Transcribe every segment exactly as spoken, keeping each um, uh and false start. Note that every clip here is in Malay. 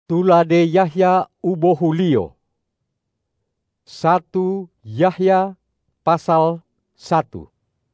Tulade Yahya ubohulio. Satu Yahya pasal satu.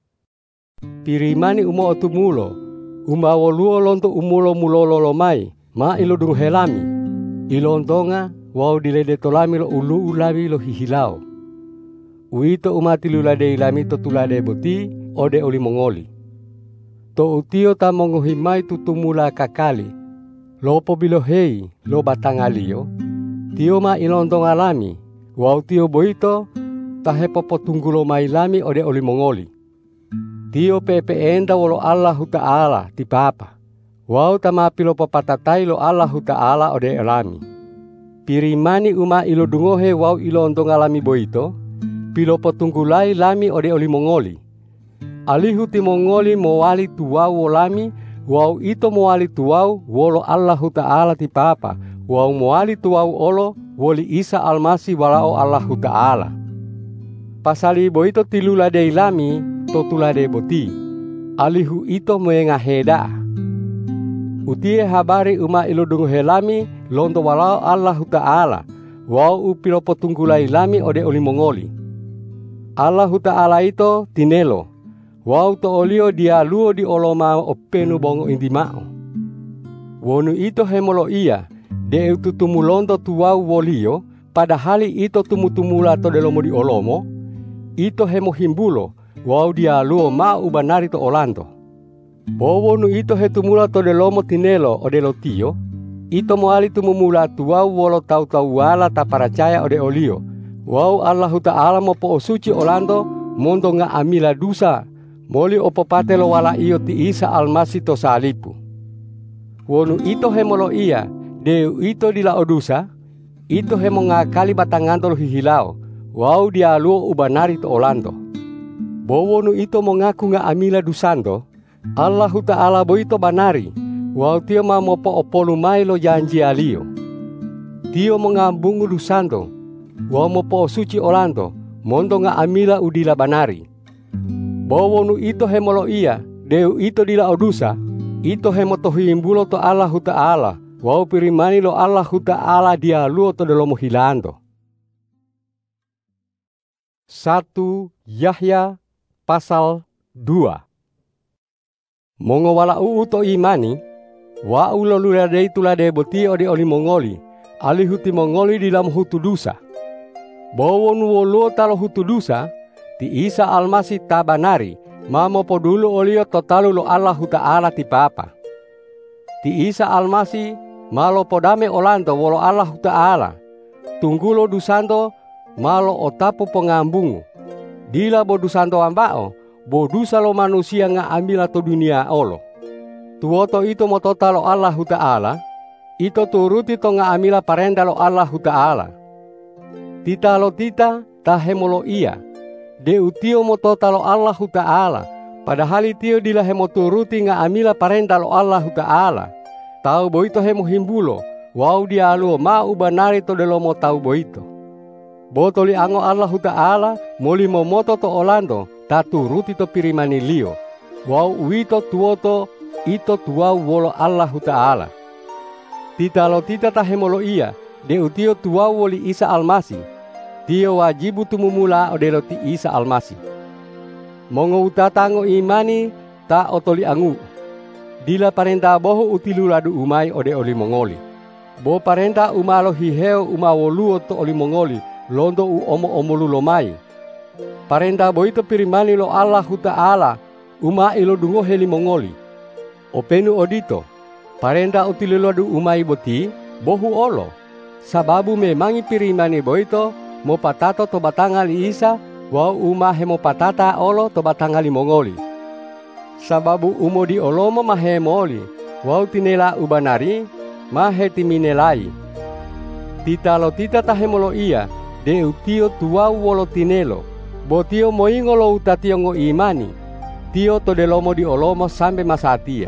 Pirimani umo otumulo, uma woluo lonto umulo mulolo lomai, ma ilo dung helami. Ilontonga wau dilede tolami lo ulu ulami lo hihilao. Uito umati lulade ilami to tulade boti ode oli mongoli. To utio ta mongohimai tutumula kakali. Lopo bilohei lo batangalio, tio ma ilontong alami, wau tio boito, tahepopo tunggulo mailami ode oli mongoli. Tio pepe enda wolo Allahu Ta'ala ti papa, wau tamapilo papatatai lo Allahu Ta'ala ode elami. Pirimani uma ilo dungohe wau ilontong alami boito, pilopo tunggulai lami ode oli mongoli. Alihu ti mongoli mowali tuwau wolami, wau ito moali tuau wolo Allahu Ta'ala ti papa, wau moali tuau olo woli Isa Almasi walao Allahu Ta'ala. Pasali boito tilulade ilami to tulade boti, alihu ito moengaheda. Utie habari uma ilodung helami lonto walao Allahu Ta'ala, wau upilopo tunggula ilami ode oli mongoli. Allahu Ta'ala ito tinelo, wau to olio dia luo di oloma openu bongo indimao. Wonu ito hemolo ia, de tutumulonto tuwau wolio, padahali ito tumutumula to delomo di olomo, ito hemo himbulo, wau dia luo ma ubanari to olanto. Wonu ito hetumula to delomo tinelo ode lo tio, ito moali tumumula tuwau wolo tau tau wala ta paracaya ode olio, wau Allahu Ta'ala mo po suci olanto, mondo nga amila dusa, moli opopate lo wala iyo ti Isa Almasi to salipu. Wonu ito hemolo ia, de ito dila odusa, ito hemo ngakali batanganto lo hihilao, wau dia luo ubanari to olando. Bo wonu ito mongaku nga amila dusanto, Allahu Ta'ala boito banari, wau tio ma mopo opolumai lo janji alio. Tio mongambungu dusanto, wau mopo suci olando, mondo nga amila udila banari. Bawonu ito hemolo ia, deu ito dila odusa, ito hemotohimbulo to Allahu Ta'ala, wau pirimani lo Allahu Ta'ala dia luo to delomo hilando. Satu Yahya pasal dua. Mongo wala uu to imani, wa ulo luladei tulade boti ode oli mongoli, alihu ti mongoli dilam hutu dusa. Bawonu wolo talo hutu dusa, ti Isa Almasi tabanari, mamo podulu olio totalu lo Allahu Ta'ala ti papa. Ti Isa Almasi malo podame olanto wolo Allahu Ta'ala, tunggulo dusanto malo otapu pengambungu. Dila bo dusanto ambao, bo dusa lo manusia nga amila to dunia olo. Tuoto ito mo totalo Allahu Ta'ala, ito turuti to nga amila parenda lo Allahu Ta'ala. Tita lo tita tahemolo iya, de utio mo totalo Allahu Ta'ala, padahal itio dila hemo turuti nga amila parenta lo Allahu Ta'ala. Tau boito hemo himbulo, wau dia luo ma ubanari to delomo tau boito. Botoli ango Allahu Ta'ala, moli momoto to olando, ta turuti to pirimani lio. Wau uito tuoto, ito tuau wolo Allahu Ta'ala. Tita lo tita tahemolo iya, de utio tuau woli Isa Almasi. Tio wajibu tumumula odelo ti Isa Almasi. Mongo utatango imani ta otoli angu. Dila parenta boho utiluladu umai ode oli mongoli. Bo parenta umalo hiheo umawoluo to oli mongoli, londo u omo omolu lomai. Parenta boito pirimani lo Allahu Ta'ala, uma ilo dungo heli mongoli. Openu odito, parenta utiluladu umai boti, bohu olo. Sababu memangi pirimani boito, mo patato to batangali Isa, wau uma hemo patata olo to batangali mongoli. Sababu umo di olomo mahemoli, wau tinela ubanari, mahe timinelai. Tita lo tita tahemolo ia, de utio tuau wolo tinelo, bo tio moingolo utatio ngo imani, tio to delomo di olomo sampe masatia.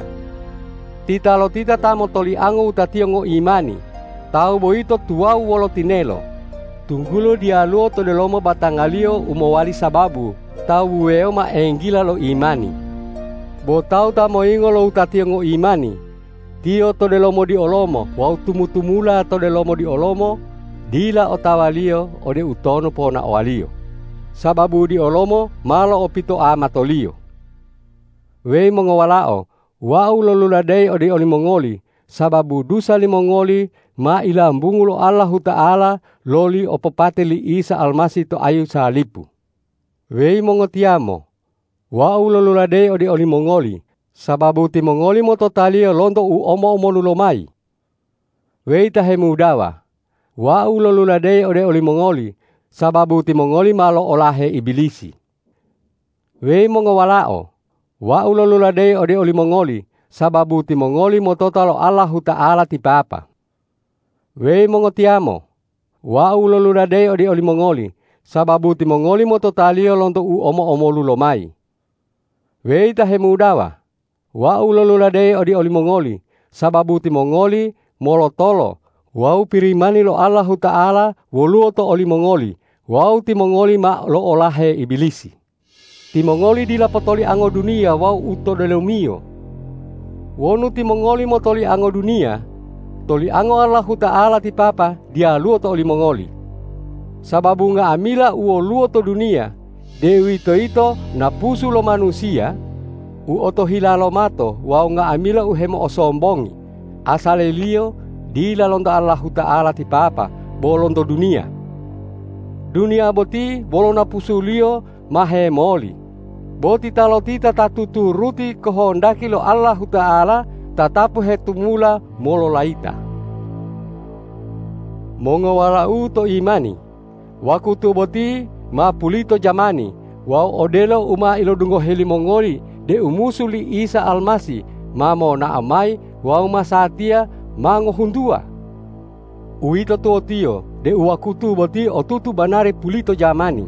Tita lo tita tamo toli ango utatio ngo imani, tau boito tuau wolo tinelo. Tunggulo dia luo to delomo batangalio umowali sababu, tau weo ma enggila lo imani. Bo tau ta moingo lo utatio ngo imani, Tio to delomo di olomo, wau tumu-tumula to delomo di olomo, dila otawalio ode utono pona oalio. Sababu di olomo malo opito amatolio. Wei mongowalao, wau loluladei ode oli mongoli, sababu dusa li mongoli ma ilambungulo Allahu Ta'ala loli opopate li Isa Almasi to ayu salipu. Wei mongotiamo, wau loluladei ode oli mongoli, sababu ti mongoli mo totalio lonto u omo omo lulomai. Wei tahe mudawa, wau loluladei ode oli mongoli, sababu ti mongoli malo olahe ibilisi. Wei mongowalao, wau loluladei ode oli mongoli, sababu ti mongoli mo totalo Allahu Ta'ala ti papa. Wei mongotiamo, wau loluladei ode oli mongoli, sababu ti mongoli mo totalio lonto u omo omo lulomai. Wei tahe mudawa, wau loluladei ode oli mongoli, sababu ti mongoli molotolo, wau pirimani lo Allahu Ta'ala woluo to oli mongoli, wau ti mongoli ma lo olahe ibilisi. Ti mongoli dila potoli ango dunia wau uto delomio. Wonu ti mongoli mo toli ango dunia, toli ango Allahu Ta'ala ti papa dia luo to oli mongoli. Sababu nga amila uo luo to dunia, dewi to ito na pusu lo manusia, u oto hilalo mato wau nga amila uhemo osombongi, asale lio dila lonto Allahu Ta'ala ti papa bolonto dunia. Dunia boti bolona pusu lio mahe moli. Boti talo tita tatuturuti kohondaki lo Allahu Ta'ala tatapu hetumula molo laita. Mongowalau to imani, wakutu boti ma pulito jamani, wau odelo uma ilo dungo heli mongoli de umusuli Isa Almasi, mamo na amai wau masatia mango hundua. Uito tuo tio de uwakutu boti otutu banare pulito jamani.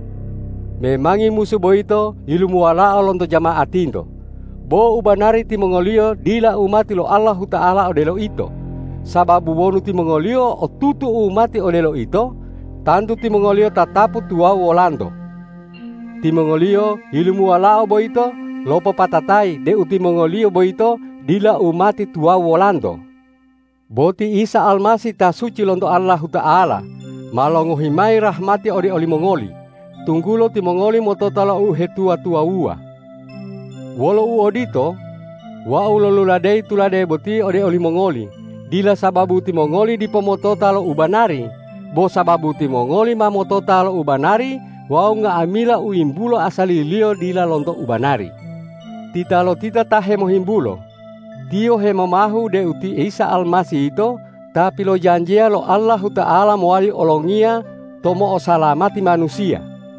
Memangi musuh boito ilumuwala lonto jamaatindo. Bo ubanari ti mongolio dila umati lo Allahu Ta'ala odelo ito. Sababu wonu ti mongolio otutu umati odelo ito, tantu ti mongolio tatapu tuau wolando. Ti mongolio ilumuwala boito lopo patatai de uti mongolio boito dila umati tuau wolando. Boti Isa Almasi ta suci lonto Allahu Ta'ala, malongo himai rahmati ode oli mongoli. Tunggulo ti mongoli mototala u hetua tua ua. Wolo u odito, wa u loluladei tuladei boti ode oli mongoli. Dila sababu ti mongoli di pomototalo ubanari, bo sababu ti mongoli ma mototalo ubanari, wa u nga amila u imbulo asali lio dila lonto ubanari. Titalo tita tahe mohimbulo. Tio hemo mahu de uti Isa Almasi ito, tapi lo janjia lo Allahu Ta'ala moali olongia tomo osalamati manusia.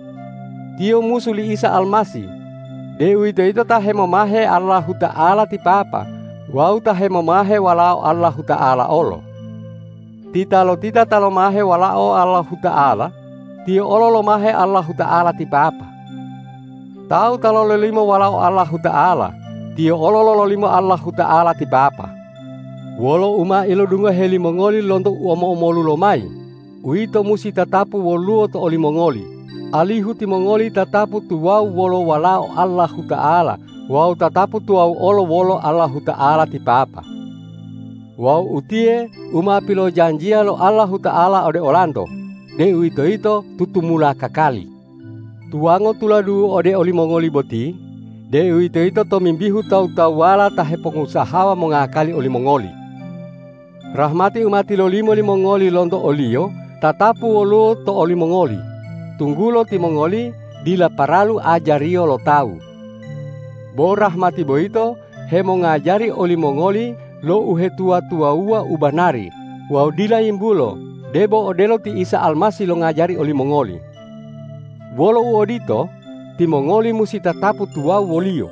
Tio musuli Isa Almasi, de uito ito tahe memahe Allahu Ta'ala ti papa, wau tahe memahe walau Allahu Ta'ala olo. Tita lo tita talo mahe walau Allahu Ta'ala, tio olo lo mahe Allahu Ta'ala ti papa. Tau talo lelimo walau Allahu Ta'ala, tio olo lo limo Allahu Ta'ala ti papa. Wolo uma ilo dunga heli mongoli lonto uomo omolu lomai, uito musi tatapu woluo to oli mongoli. Alihu ti mongoli tatapu tuwau wolo walau Allahu Ta'ala, wau tatapu tuwau olo wolo Allahu Ta'ala ti papa. Wau utie uma pilo janjia lo Allahu Ta'ala ode olando, de uito ito tutumula kakali. Tuango tuladu ode oli mongoli boti, de uito ito to mimbihu tau tau wala tahe pengusahawa mengakali oli mongoli. Rahmati umati lo limo li mongoli lonto olio, tatapu wolo to oli mongoli. Tunggulo ti mongoli dila paralu ajario lo tau. Bo rahmati boito hemo ngajari oli mongoli lo uhe tua tua ua ubanari. Wau dila imbulo debo odelo ti Isa Almasi lo ngajari oli mongoli. Wolo u odito ti mongoli musi tatapu tua wolio.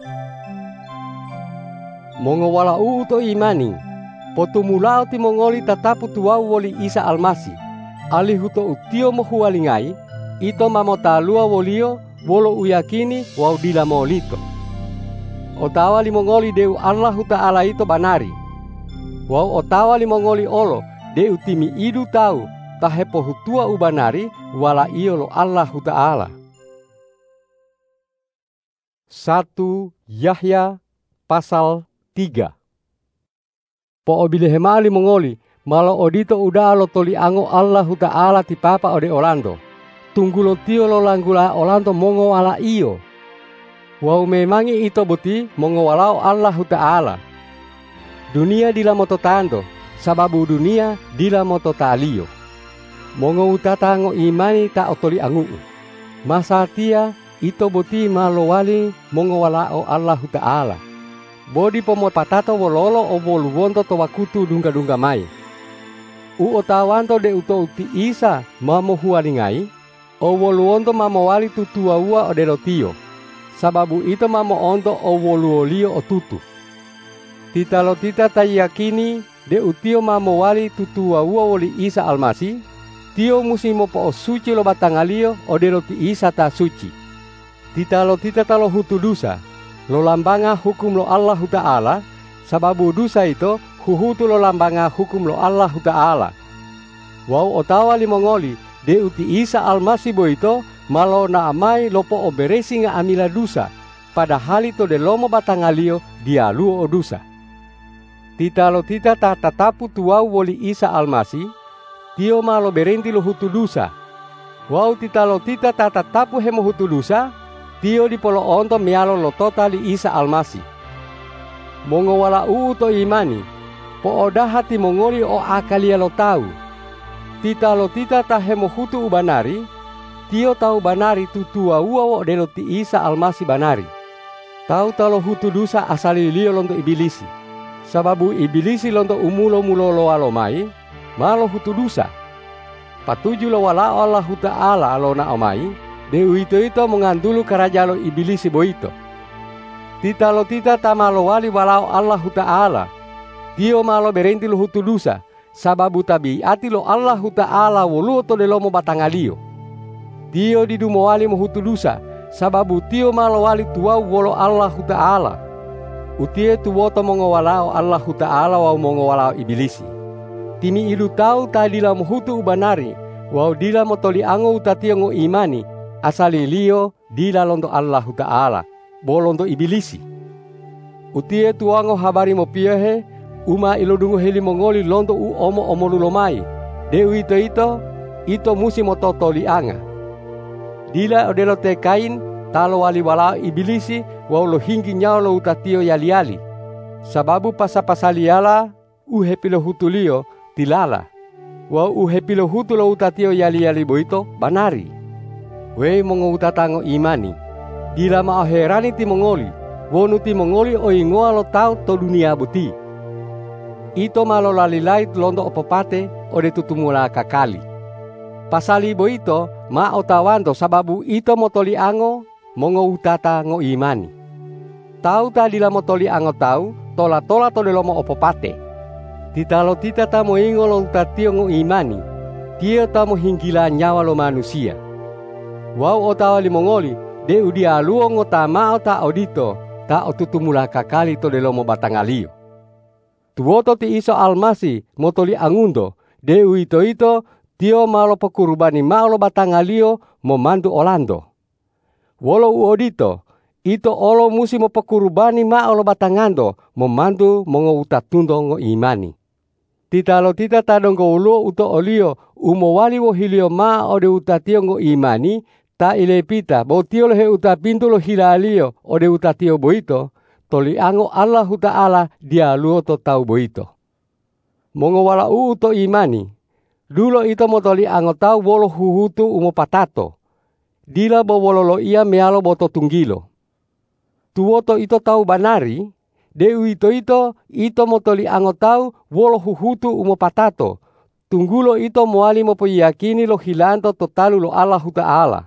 Mongowala u to imani, potumulao ti mongoli tatapu tua woli Isa Almasi. Alihuto utio mohualingai, ito mamotalua wolio wolo uyakini wau dila molito. Otawa li mongoli deu Allahu Ta'ala ito banari. Wau otawa li mongoli olo deu timi idu tau tahe pohutua ubanari wala iyo lo Allahu Ta'ala. satu Yahya pasal tiga. Po obile hemali mongoli, malo odito uda lo toli ango Allahu Ta'ala ti papa ode Orlando. Tunggulo tio lo langgula Orlando mongo ala iyo. Wau memangi ito buti mongo walau Allahu Ta'ala. Dunia dila moto tando, sababu dunia dila moto talio. Mongo utata ngo imani ta otoli angu. Masatia ito buti malo wali mongo walao Allahu Ta'ala. Bodi pomo patato wololo o boluwonto to wakutu dunga-dunga mai. U otawanto de uto uti isa mamo hualingai, o woluwonto mamo wali tutua ua o delotio. Sababu ito mamo onto o woluolio o tutu. Tita lo tita ta yakini de utio mamo wali tutua ua woli isa almasi, tio musimo po o suci lo batangalio o deloti isa ta suci. Tita lo tita ta lo hutu dusa. Lo lambanga hukum lo Allahu Ta'ala, sababu dusa ito huhutu lo lambanga hukum lo Allahu Ta'ala. Wau otawa limongoli de uti isa almasi bo ito malo na amai lopo oberesi nga amila dusa, padahal ito de lomo batangalio dialuo o dusa. Tita lo tita ta tatapu tuau woli isa almasi, tio malo berenti lo hutu dusa. Wau tita lo tita ta tatapu hemo hutu dusa, tio di polo onto mialo lo totali isa almasi. Mongo wala uu to imani, po oda hati mongoli o akalia lo tau. Tita lo tita ta hemo hutu ubanari, tio tau banari tutua ua wo delo ti isa almasi banari. Tau talo hutu dusa asali lio lonto ibilisi. Sababu ibilisi lonto umulo mulo lo alomai, malo hutu dusa. Patuju lo wala Allahu Ta'ala alona omai, dewi itu itu mengandulu kerajaan lo ibilisi boito. Tita lo tita ta malo wali walau Allahu Ta'ala. Tio malo berenti lo hutu dusa. Sababu tabiati lo Allahu Ta'ala woluo to de lomo batangalio. Tio di dumo wali mo hutu dusa. Sababu tio malo wali tuau wolo Allahu Ta'ala. Utie tuwoto mongo walao Allahu Ta'ala wau mongo walao ibilisi. Timi ilu tau ta dila mo hutu ubanari. Wau dila mo toli ango utatio ngo imani. Asali lio dila lonto Allahu Ta'ala, bolonto ibilisi. Utie tuango habari mo piahe, uma ilo dungo heli mongoli lonto u omo omolulomai. Dewi ito ito, ito musi mo totoli anga. Dila odelo te kain, talo wali wala ibilisi, wau lo hinggi nyao lo utatio yali-yali. Sababu pasapasaliala, uhepilo hutulio, tilala. Wau uhepilo hutulo utatio yali-yali boito, banari. Wei mongo utatango imani. Dila ma herani ti mongoli. Wonu ti mongoli o ingoa lo tau to dunia buti. Ito malo lalilait londo opopate o de tutumula kakali. Pasali bo ito ma otawando sababu ito motoli ango mongo utata ngo imani. Tau ta dila motoli ango tau tola tola to de lomo opopate. Tita lo tita ta mo ingo lo utatio ngo imani. Tio ta mo hinggila nyawa lo manusia. Wau otawa limongoli, de udia luo ngota mao ta odito, ta otutumula kakali to de lomo batangalio. Tuwoto ti iso almasi, motoli angundo, de uito ito, tio malo pekurubani mao lo batangalio, momandu Orlando. Wolo u odito, ito olo musi mo pekurubani mao lo batangando, momandu mongo utatundo ngo imani. Tita lo tita tadonggo ulo uto olio, umo wali wo hilio ma ode utatio ngo imani, ta ilepita bo tio lo he utapintu lo hilalio ode utatio boito, toli ango Allahu Ta'ala dia luo to tau boito. Mongo wala u uto imani, dulo ito mo toli ango tau wolo huhutu umo patato, dila bo wolo lo ia mealo boto tunggilo. Tuwoto ito tau banari, deu ito ito, ito mo toli ango tau wolo huhutu umo patato, tunggulo ito moali mo po yakini lo hilanto totalu lo Allahu Ta'ala.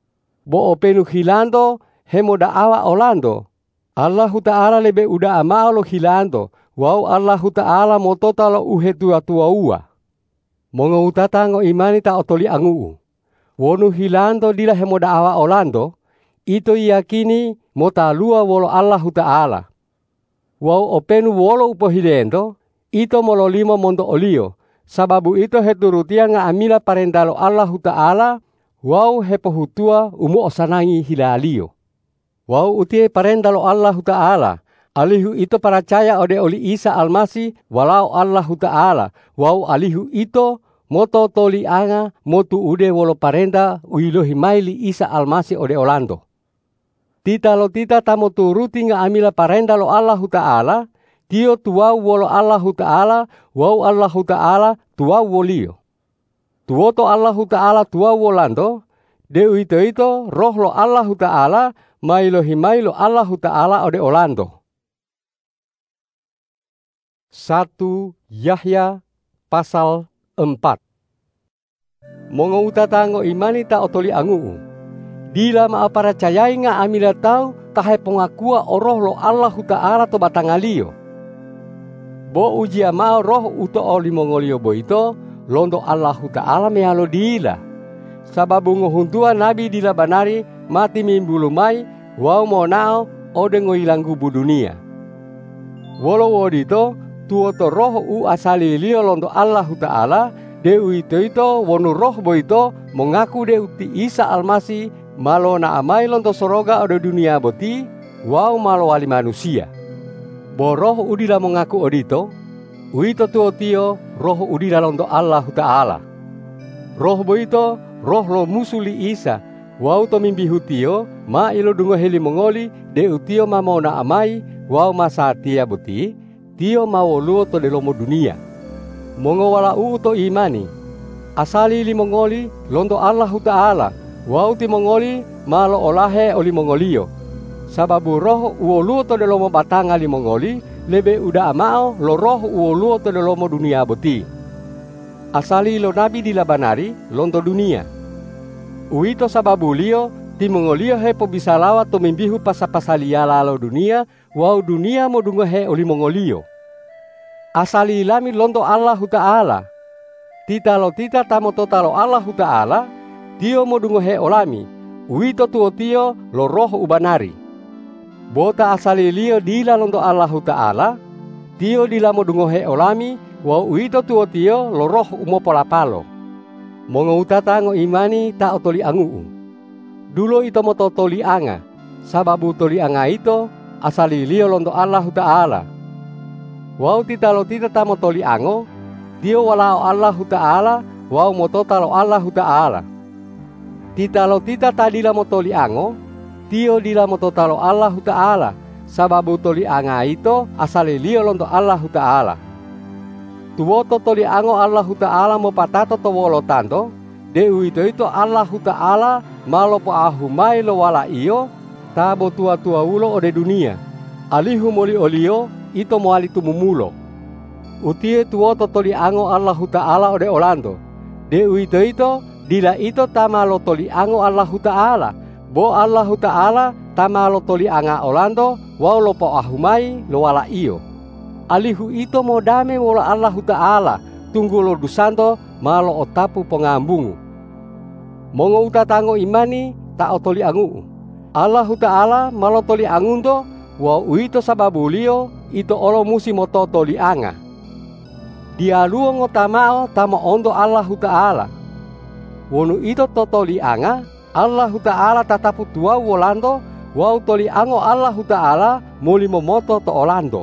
Bo openu hilando hemo daawa Orlando. Allahu Ta'ala lebe uda amao lo hilando. Wau Allahu Ta'ala mo totalo uhe tua tua ua. Mongo utata ngo imani ta otoli angu. Wonu hilando dila hemo daawa Orlando. Ito yakini mo talua wolo Allahu Ta'ala. Wau openu wolo upo hilendo. Ito molo limo mondo olio. Sababu ito heturutia nga amila parendalo Allahu Ta'ala. Wau hepohutua umu osanangi hilalio. Wau utie parendalo Allahu Ta'ala. Alihu ito percaya ode oli Isa Almasih walau Allahu Ta'ala. Wau alihu ito moto toli anga motu ude wolo parenta uilohi maili Isa Almasih ode olando. Tita lo tita tamo turuti nga amila parenta lo Allahu Ta'ala. Tio tuau wolo Allahu Ta'ala. Wau Allahu Ta'ala tuau wolio. Tuoto Allahu Ta'ala tuau wolando. Deu ito ito roh lo Allahu Ta'ala. Mailohi mailo Allahu Ta'ala ode olando. satu Yahya pasal empat. Mongo utatango imani ta otoli anguu. Dila maaparacayai nga amila tau tahe pengakua oroh lo Allahu Ta'ala to batangalio. Bo uji amao roh uto oli mongolio bo ito londo Allahu Ta'ala mealo dila. Sababu ngohuntua nabi dila banari mati mimbulumai wau monao ode ngoilang gubu dunia. Wolo wodito tuoto roh u asali lio londo Allahu Ta'ala. Deu ito ito wonu roh bo ito mengaku deu ti Isa Almasih malo na amai londo soroga ode dunia boti. Wau malo wali manusia. Bo roh udila mengaku odito. Uito tuo tio roh udila londo Allahu Ta'ala. Roh bo ito roh lo musuli Isa. Wau to mimbihu tio ma ilo dungo heli mongoli deu tio mamau na amai wau masa tia boti. Tio mau luo to de lomo dunia. Mongo wala uu to imani. Asali li mongoli londo Allahu Ta'ala. Wau ti mongoli malo olahe oli mongolio. Sababu roh uo luo to de lomo batanga li mongoli. Lebe uda amao lo roh uo luo to de lomo dunia boti. Asali lo nabi di labanari londo dunia. Uito sababu lio ti mongolio he po bisa lawa to mimbihu pasapasaliya lalo dunia. Wau dunia mo dungo he oli mongolio. Asali ilami londo Allahu Ta'ala. Tita lo tita tamo totalo Allahu Ta'ala. Tio mo dungo he olami. Uito tuo tio lo roh ubanari. Bota asali lio dila londo Allahu Ta'ala. Tio dila mo dungo he olami. Wau uito tuo tio lo roh umopolapalo. Mongo utata ngo imani ta otoli anguu. Dulo ito mo totoli anga. Sababu toli anga ito asali lio londo Allahu Ta'ala. Wau tita lo tita tamo toli ango. Tio walao Allahu Ta'ala. Wau motota lo Allahu Ta'ala. Tita lo tita tadila mo toli ango. Tio dila motota lo Allahu Ta'ala. Sababu toli anga ito asali lio londo Allahu Ta'ala. Tuoto toli ango Allahu Ta'ala mo patato to wolo tanto. Deu ito ito Allahu Ta'ala malo po ahumai lo wala iyo. Tabo tua-tua ulo ode dunia. Alihu moli olio ito mo ali tumumulo. Utie tuoto toli ango Allahu Ta'ala ode olando. Deu ito ito dila ito tamalo toli ango Allahu Ta'ala. Bo Allahu Ta'ala tamalo toli anga olando. Wau lo po ahumai lo wala iyo. Alihu ito mo dame wala Allahu Ta'ala. Tunggu lo dusanto malo otapu pengambungu. Mongo utatango imani ta otoli angu. Allahu Ta'ala malo toli angundo. Wa uito sababu lio ito olo musi moto toli anga. Dia luo ngotamao tamo ondo Allahu Ta'ala. Wonu ito to toli anga. Allahu Ta'ala tatapu tua wolando. Wau toli ango Allahu Ta'ala moli momoto to olando.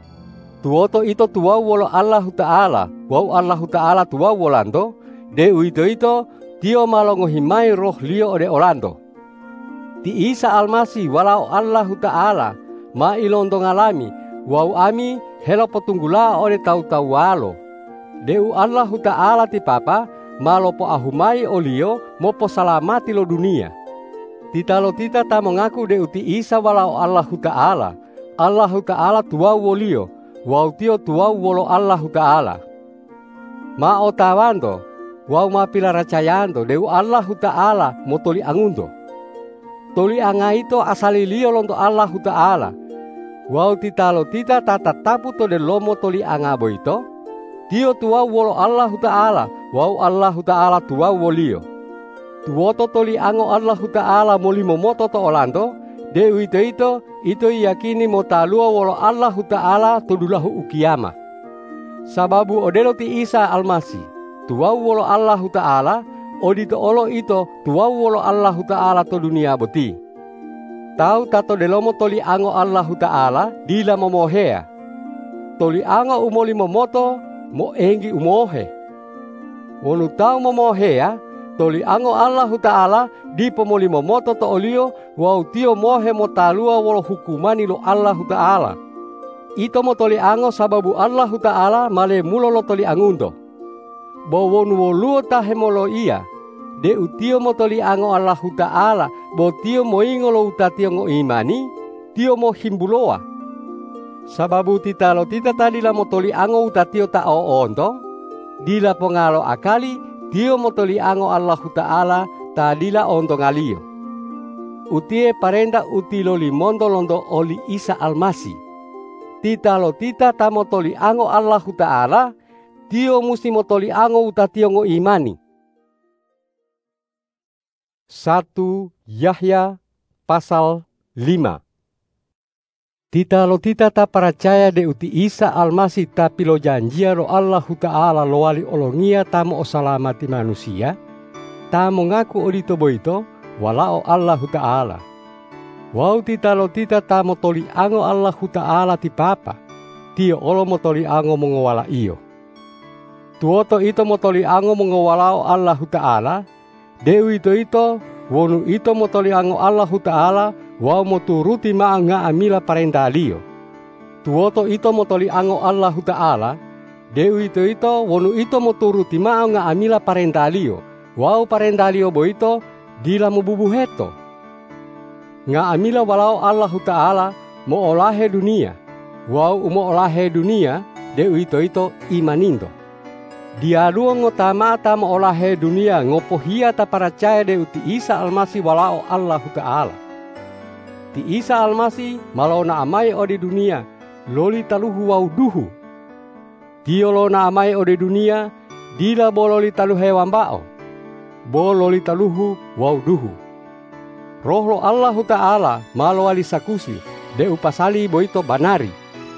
Tuoto ito tua wolo Allahu Ta'ala. Wau Allahu Ta'ala tua wolando. Deu ito ito tio malongo himai roh lio ode olando. Ti Isa Almasih walau Allahu Ta'ala. Ma ilondo ngalami. Wau ami helo potunggula ode tau-tau walo. Deu Allahu Ta'ala ti papa. Malo po ahumai olio mo po salamati lo dunia. Tita lo tita ta mengaku deu ti Isa walau Allahu Ta'ala. Allahu Ta'ala tua wolio. Wau tio tuau wolo Allahu Ta'ala. Ma otawando. Wau ma pilaracayando. Deu Allahu Ta'ala mo toli angundo. Toli anga ito asali lio londo Allahu Ta'ala. Wau tita lo tita tatatapu to de lomo toli anga boito. Tio tuau wolo Allahu Ta'ala. Wau Allahu Ta'ala tuau wolio. Tuoto toli ango Allahu Ta'ala moli momoto to olando. Deu ito ito, ito yakini mo talua wolo Allahu Ta'ala todulahu ukiyama. Sababu odelo ti Isa Almasih, tuau wolo Allahu Ta'ala, odito olo ito tuau wolo Allahu Ta'ala to dunia boti. Tau tato delomo toli ango Allah Ta'ala dila momohea. Toli ango umoli momoto mo engi umohe. Wonu tau momohea toli ango Allah Ta'ala di pomoli momoto to olio wau tio mohe mo talua wolo hukumani lo Allah Ta'ala. Ito mo toli ango sababu Allah Ta'ala male mulo lo toli angundo. Bo wonu woluo tahemolo iya. De utio mo toli ango Allah Ta'ala bo tio mo ingolo utatio ngo imani tio mo himbuloa. Sababu tita lo tita tadi la mo toli ango utatio ta o ondo dila pongalo akali tio mo toli ango Allah Ta'ala tadi la ondo ngalio. Utie parenda utilo limondo londo oli Isa Almasi. Tita lo tita ta mo toli ango Allah Ta'ala tio musti mo toli ango utatio ngo imani. satu Yahya pasal lima. Tita lo tita ta percaya de uti Isa Almasi tapi lo janjia lo Allah Ta'ala lo wali olongia tamo o salamati manusia. Tamo ngaku odito boito walao Allah Ta'ala. Wau tita lo tita tamo toli ango Allah Ta'ala ti papa. Tio olo mo toli ango mongowala iyo. Tuoto ito mo toli ango mongowalao Allah Ta'ala. Dewi ito ito, wonu ito mo toli ango Allah Ta'ala, wau mo turuti maa nga amila parendalio. Tuoto ito mo toli ango Allah Ta'ala, dewi ito ito, wonu ito mo turuti maa nga amila parendalio, wau parendalio bo ito, dila mo bubuheto. Nga amila walau Allah Ta'ala, mo olahe dunia, wau umo olahe dunia, dewi ito ito imanindo. Dia luang ngotama ta maolahe dunia ngopohia ta percaya de uti Isa Almasi walao Allah Ta'ala. Ti Isa Almasi malau na amai ode dunia loli taluhu wau duhu. Tio lo na amai ode dunia dila bololi taluhe wambao. Bololi taluhu wau duhu. Roh lo Allah Ta'ala malau wali sakusi de upasali boito banari.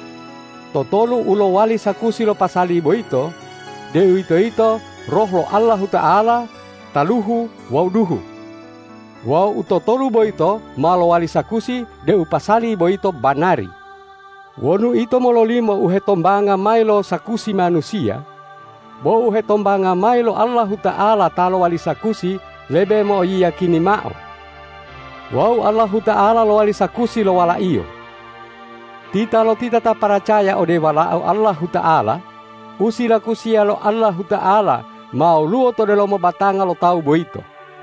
Totolu ulo wali sakusi lo pasali boito. Dewi ito ito roh lo Allah Ta'ala taluhu wau duhu. Wau utotolu boito malo wali sakusi de upasali boito banari. Wonu ito mololimo uhe tombanga mailo sakusi manusia. Bo uhe tombanga mailo Allah Ta'ala talo wali sakusi lebe mo yakini mao. Wau Allah Ta'ala lo wali sakusi lo wala iyo. Tita lo tita ta percaya ode walao Allah Ta'ala. Usila kusia lo Allah Ta'ala mau luo to delo mo batanga lo tau boito.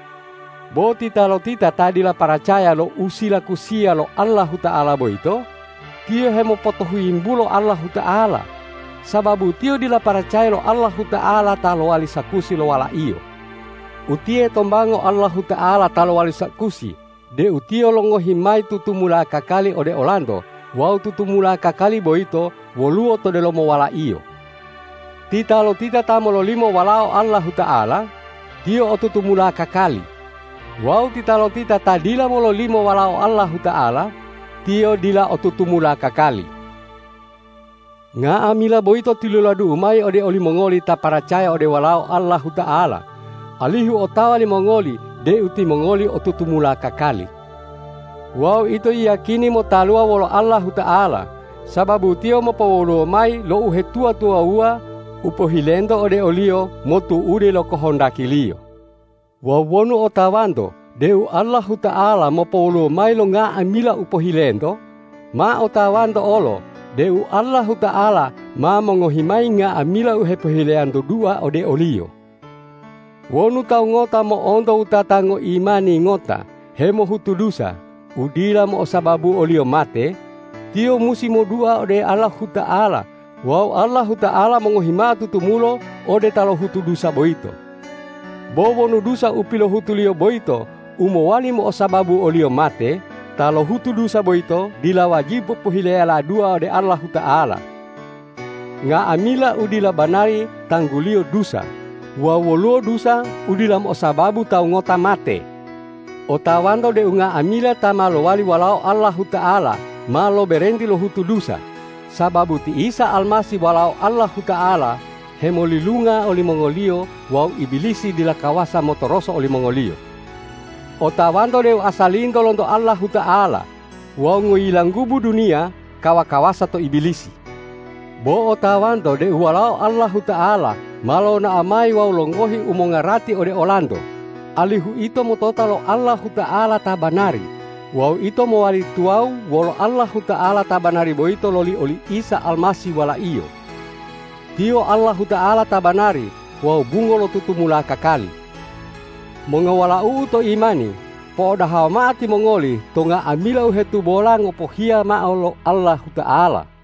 Bo tita lo tita tadi la percaya lo usila kusia lo Allah Ta'ala boito. Tio hemo potohuin bulo Allah Ta'ala. Sababu tio dila percaya lo Allah Ta'ala talo wali sakusi lo wala iyo. Utie tombango Allah Ta'ala talo wali sakusi. De utio lo ngohimai tutumula kakali ode olando. Wau tutumula kakali boito woluo to delo mo wala iyo. Tita lo tita tamo lo limo walao Allah Ta'ala, tio otutumula kakali. Wau tita lo tita tadila mo lo limo walao Allah Ta'ala, tio dila otutumula kakali. Nga amila boito tiluladu umay ode oli mongoli ta percaya ode walao Allah Ta'ala. Alihu otawa li mongoli de uti mongoli otutumula kakali. Wau ito yakini mo talua walo Allah Ta'ala, sababu tio mo pawolo umay lo uhe tua tua ua, upohilendo ode olio motu ude lo kohondakilio. Wawonu otawando deu Allah Ta'ala mo polo mailo nga amila upohilendo ma otawando olo deu Allah Ta'ala ma mongohimai nga amila uhepohileando dua ode olio. Wonu tau ngota mo ondo utatango imani ngota hemo hutudusa udila mo sababu olio mate tio musimo dua ode Allah Ta'ala. Wau Allah Ta'ala mongohima tutumulo ode talo hutu dusa boito. Bobo nu dusa upilo hutulio boito umowali mo sababu olio mate talo hutu dusa boito dila wajib pohilea dua ode Allah Ta'ala. Nga amila udila banari tanggulio dusa. Wawolo dusa udila mo sababu tau ngota mate. Otawando de unga amila tamalo wali walau Allah Ta'ala malo berenti lo hutu dusa. Sababu ti Isa Almasi walau Allah Ta'ala hemolilunga oli mongolio wau ibilisi dila kawasa motoroso oli mongolio. Otawanto deu asalindo lonto Allah Ta'ala, wau ngoilang gubu dunia kawa-kawasa to ibilisi. Bo otawanto deu walau Allah Ta'ala malo na amai wau longohi umongarati ode olando. Alihu ito motota lo Allah Ta'ala tabanari. Wau ito mowali tuau wolo Allah Ta'ala tabanari boito loli oli Isa Almasih wala iyo. Tio Allah Ta'ala tabanari wau bungo lo tutumula kakali. Mongawala uu to imani, po dahaw maati mongoli, tonga amilau hetu bola ngopohia ma'olo Allah Ta'ala.